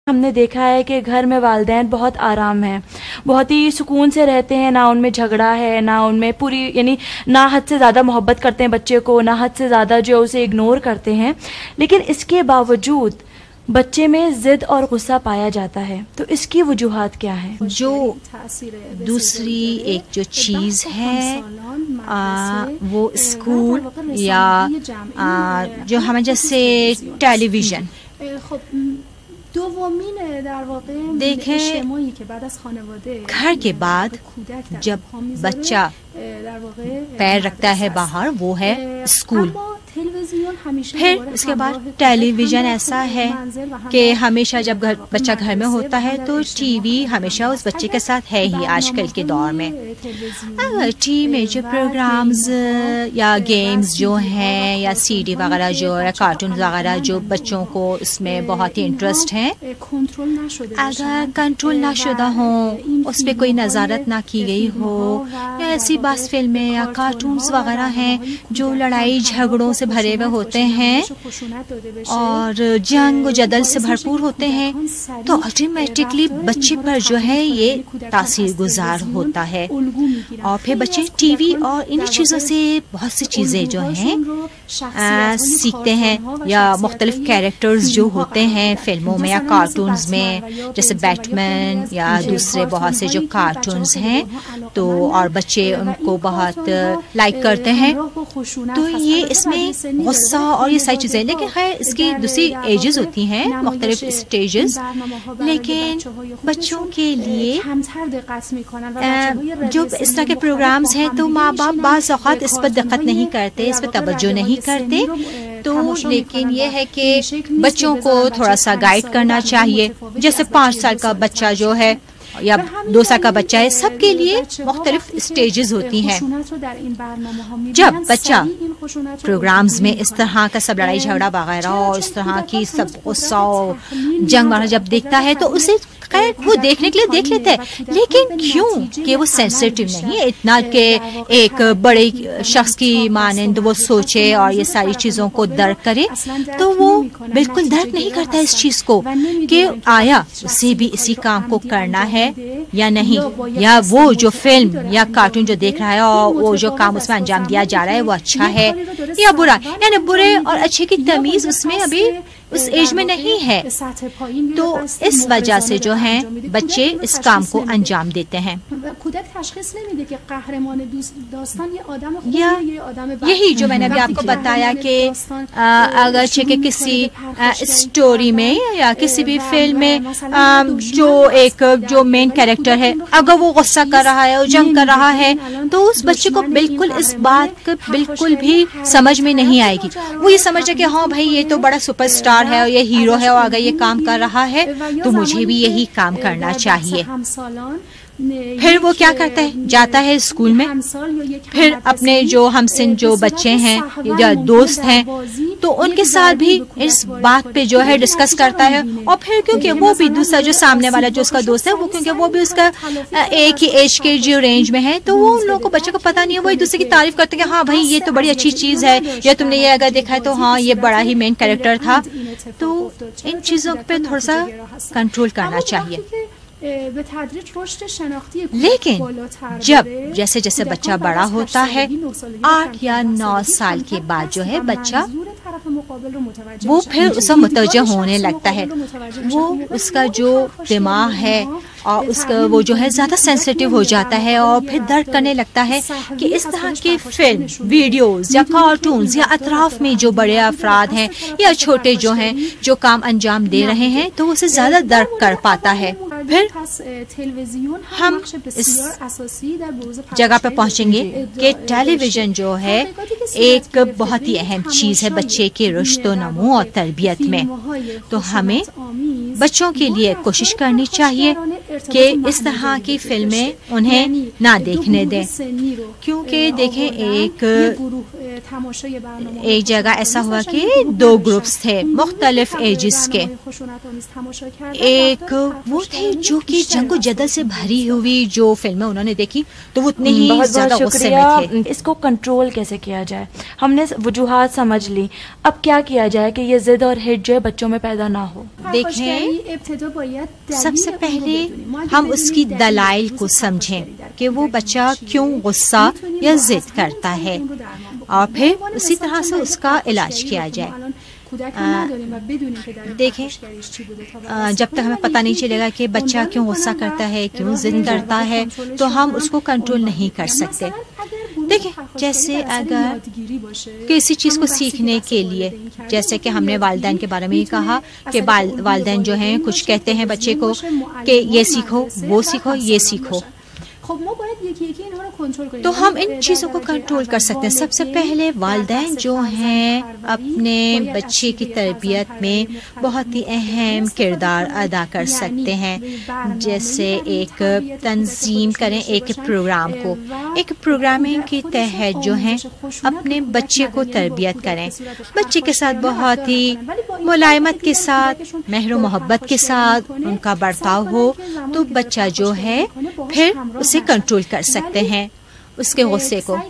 ہم نے دیکھا ہے کہ گھر میں والدین بہت آرام ہیں, بہت ہی سکون سے رہتے ہیں, نہ ان میں جھگڑا ہے, نہ ان میں پوری یعنی نہ حد سے زیادہ محبت کرتے ہیں بچے کو, نہ حد سے زیادہ جو اسے اگنور کرتے ہیں. لیکن اس کے باوجود بچے میں ضد اور غصہ پایا جاتا ہے. تو اس کی وجوہات کیا ہیں؟ جو دوسری ایک جو چیز ہے وہ اسکول یا جو ہمیں جیسے ٹیلی ویژن دیکھیں, گھر کے بعد جب بچہ پیر رکھتا ہے باہر وہ ہے اسکول, پھر اس کے بعد ٹیلی ویژن ایسا ہے کہ ہمیشہ جب بچہ گھر میں ہوتا ہے تو ٹی وی ہمیشہ اس بچے کے ساتھ ہے ہی. آج کل کے دور میں ٹی وی میں جو پروگرامز یا گیمز جو ہیں یا سی ڈی وغیرہ جو یا کارٹونز وغیرہ جو بچوں کو اس میں بہت ہی انٹرسٹ ہے, اگر کنٹرول نہ شدہ ہوں, اس پہ کوئی نظارت نہ کی گئی ہو, یا ایسی بعض فلمیں یا کارٹونز وغیرہ ہیں جو لڑائی جھگڑوں سے بھرے ہوئے ہوتے ہیں اور جنگ و جدل سے بھرپور ہوتے ہیں, تو آٹومیٹکلی بچے پر جو ہے یہ تاثیر گزار ہوتا ہے. اور پھر بچے ٹی وی اور انہی چیزوں سے بہت سی چیزیں جو ہیں سیکھتے ہیں, یا مختلف کیریکٹرز جو ہوتے ہیں فلموں میں یا کارٹونز میں, جیسے بیٹ مین یا دوسرے بہت سے جو کارٹونز ہیں, تو اور بچے ان کو بہت لائک کرتے ہیں. تو یہ اس میں غصہ اور یہ ساری چیزیں, لیکن خیر اس کی دوسری ایجز ہوتی ہیں, مختلف اسٹیجز, لیکن بچوں کے لیے جو اس طرح کے پروگرامز ہیں تو ماں باپ بعض اوقات اس پر دقت نہیں کرتے, اس پر توجہ نہیں کرتے. تو لیکن یہ ہے کہ بچوں کو تھوڑا سا گائیڈ کرنا چاہیے. جیسے 5 سال کا بچہ جو ہے یا 2 سال کا بچہ ہے, سب کے لیے مختلف اسٹیجز ہوتی ہیں. جب بچہ پروگرامز میں اس طرح کا سب لڑائی جھگڑا وغیرہ اور اس طرح کی سب غصہ جنگ وغیرہ جب دیکھتا ہے تو اسے خیر وہ دیکھنے کے لیے دیکھ لیتا ہے, لیکن کیوں کہ وہ سینسیٹیو نہیں ہے اتنا کہ ایک بڑے شخص کی مانند وہ سوچے اور یہ ساری چیزوں کو درک کرے. تو وہ بالکل درک نہیں کرتا اس چیز کو کہ آیا اسے بھی اسی کام کو کرنا ہے یا نہیں, یا وہ جو فلم یا کارٹون جو دیکھ رہا ہے اور وہ جو کام اس میں انجام دیا جا رہا ہے وہ اچھا ہے یا برا. یعنی برے اور اچھے کی تمیز اس میں ابھی اس ایج میں نہیں ہے. تو اس وجہ سے جو ہیں بچے اس کام کو انجام دیتے ہیں. یہی جو میں نے ابھی آپ کو بتایا کہ اگرچہ کہ کسی اسٹوری میں یا کسی بھی فلم میں جو ایک جو مین کیریکٹر ہے اگر وہ غصہ کر رہا ہے اور جنگ کر رہا ہے تو اس بچے کو بالکل اس بات کا بالکل بھی سمجھ میں نہیں آئے گی. وہ یہ سمجھے کہ ہاں بھائی یہ تو بڑا سپر اسٹار ہے اور یہ ہیرو ہے اور اگر یہ کام کر رہا ہے تو مجھے بھی یہی کام کرنا چاہیے. پھر وہ کیا کرتا ہے, جاتا ہے اسکول میں, پھر اپنے جو ہمسن جو بچے ہیں یا دوست ہیں تو ان کے ساتھ بھی اس بات پہ جو ہے ڈسکس کرتا ہے. اور پھر کیونکہ وہ بھی دوسرا جو سامنے والا جو اس کا دوست ہے وہ کیونکہ وہ بھی اس کا ایک ہی ایج کے جو رینج میں ہے تو وہ ان لوگوں کو بچے کو پتا نہیں ہے, وہ ایک دوسرے کی تعریف کرتے ہیں کہ ہاں بھائی یہ تو بڑی اچھی چیز ہے, یا تم نے یہ اگر دیکھا ہے تو ہاں یہ بڑا ہی مین کیریکٹر تھا. تو ان چیزوں پہ تھوڑا سا کنٹرول کرنا چاہیے. لیکن جب جیسے جیسے بچہ بڑا ہوتا ہے 8 یا 9 سال کے بعد جو ہے بچہ وہ پھر اسے متوجہ ہونے لگتا ہے, وہ اس کا جو دماغ ہے اور اس کا وہ جو ہے زیادہ سینسیٹیو ہو جاتا ہے اور پھر درک کرنے لگتا ہے کہ اس طرح کے فلم ویڈیوز یا کارٹونز یا اطراف میں جو بڑے افراد ہیں یا چھوٹے جو ہیں جو کام انجام دے رہے ہیں تو اسے زیادہ درک کر پاتا ہے. پھر ہم اس جگہ پہ پہنچیں گے کہ ٹیلی ویژن جو ہے ایک بہت ہی اہم چیز ہے بچے کے رشد و نمو اور تربیت میں. تو ہمیں بچوں کے لیے کوشش کرنی چاہیے کہ اس طرح کی فلمیں انہیں نہ دیکھنے دیں, کیونکہ دیکھیں ایک ایک جگہ ایسا ہوا کہ 2 گروپس تھے مختلف ایجز کے. ایک وہ تھے جو کہ جنگ و جدل سے بھری ہوئی جو فلمیں انہوں نے دیکھی تو وہ اتنے ہی زیادہ غصے میں تھے. اس کو کنٹرول کیسے کیا جائے؟ ہم نے وجوہات سمجھ لی، اب کیا کیا جائے کہ یہ ضد اور ہٹ جو ہے بچوں میں پیدا نہ ہو؟ دیکھیں، سب سے پہلے ہم اس کی دلائل کو سمجھیں کہ وہ بچہ کیوں غصہ یا ضد کرتا ہے، اور پھر اسی طرح سے اس کا علاج کیا جائے. دیکھیں، جب تک ہمیں پتہ نہیں چلے گا کہ بچہ کیوں غصہ کرتا ہے، کیوں ضد کرتا ہے، تو ہم اس کو کنٹرول نہیں کر سکتے. دیکھیں، جیسے اگر کسی چیز کو سیکھنے کے لیے، جیسے کہ ہم نے والدین کے بارے میں ہی کہا کہ والدین جو ہیں کچھ کہتے ہیں بچے کو کہ یہ سیکھو، وہ سیکھو، یہ سیکھو، تو ہم ان چیزوں کو کنٹرول کر سکتے ہیں. سب سے پہلے والدین جو ہیں اپنے بچے کی تربیت میں بہت ہی اہم کردار ادا کر سکتے ہیں. جیسے ایک تنظیم کریں ایک پروگرام کو، ایک پروگرامنگ کے تحت جو ہیں اپنے بچے کو تربیت کریں، بچے کے ساتھ بہت ہی ملائمت کے ساتھ، مہر و محبت کے ساتھ ان کا برتاؤ ہو تو بچہ جو ہے پھر اسے کنٹرول کر سکتے ہیں اس کے غصے کو.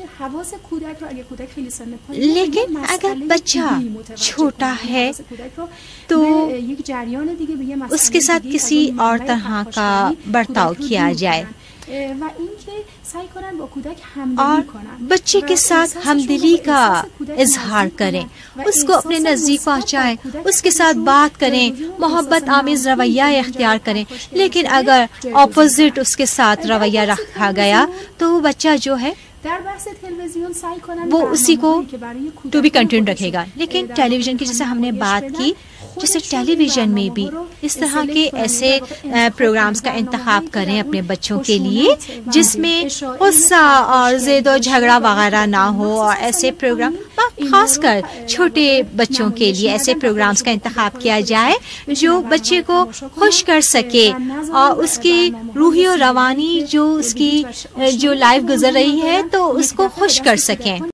لیکن اگر بچہ چھوٹا ہے تو اس کے ساتھ کسی اور طرح کا برتاؤ کیا جائے اور بچے کے ساتھ ہمدلی کا اظہار کریں، اس کو اپنے نزدیک پہنچائیں، اس کے ساتھ بات کریں، محبت آمیز رویہ اختیار کریں. لیکن اگر اپوزٹ اس کے ساتھ رویہ رکھا گیا تو وہ بچہ جو ہے وہ اسی کو ٹو بی کنٹینیو رکھے گا. لیکن ٹیلی ویژن کی جیسے ہم نے بات کی، جیسے ٹیلی ویژن میں بھی اس طرح کے ایسے پروگرامز کا انتخاب کریں اپنے بچوں کے لیے جس میں غصہ اور ضد و جھگڑا وغیرہ نہ ہو، اور ایسے پروگرام خاص کر چھوٹے بچوں کے لیے ایسے پروگرامز کا انتخاب کیا جائے جو بچے کو خوش کر سکے اور اس کی روحی و روانی جو اس کی جو لائف گزر رہی ہے تو اس کو خوش کر سکیں.